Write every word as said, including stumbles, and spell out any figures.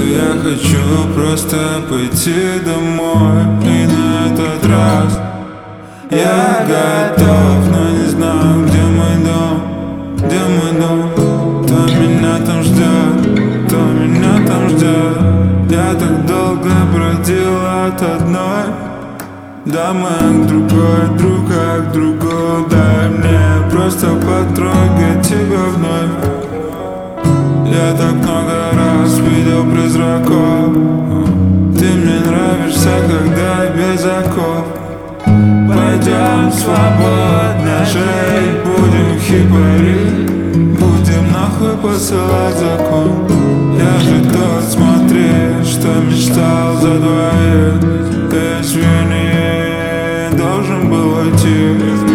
я хочу просто пойти домой. И на этот раз я готов, но не знаю, где мой дом, где мой дом. Кто меня там ждет, кто меня там ждет. Я так долго бродил от одной дамы к другой, друга к другу. Дай мне просто потрогать тебя вновь. Я так много раз видел призраков. Ты мне нравишься, когда без оков. Пойдем свободно жить, будем хипари, будем нахуй посылать закон. Я же тот, смотри, что мечтал за двоих. Ты извини, должен был уйти.